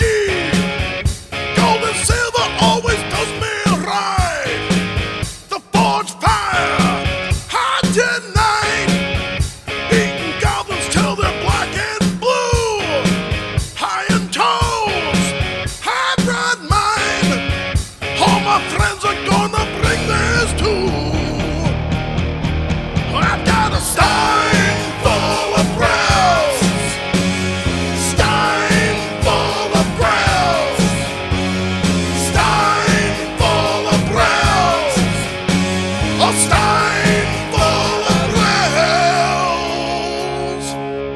cheap. Gold and silver always does me right. The forge fire, hot tonight. Beating goblins till they're black and blue. High and toes, high rod mine. All my friends are gonna bring theirs too. I've got a stein full of browse. Stein full of browse. Stein full of browse. A stein full of browse.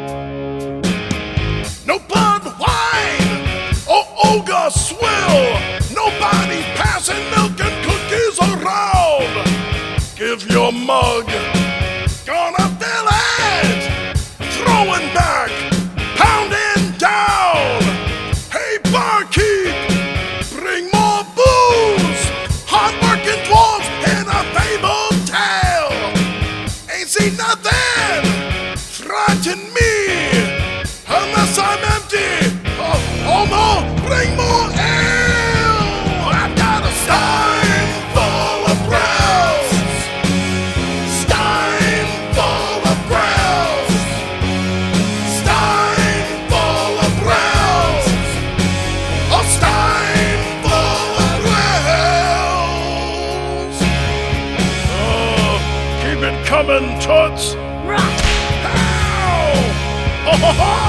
No blood wine or ogre swill. Nobody passing milk and cookies around. Give your mug. Gonna fill it, throwing back, pounding down. Hey barkeep, bring more booze. Hard-working dwarves in a fabled tale. Ain't seen nothing frighten me unless I'm empty. Oh no, bring more ale. I've got a stein full of browse. Stein full of browse. Stein full of browse. A stein full of browse. Oh, keep it coming, toots. Rock. Ow! Oh, ho, ho!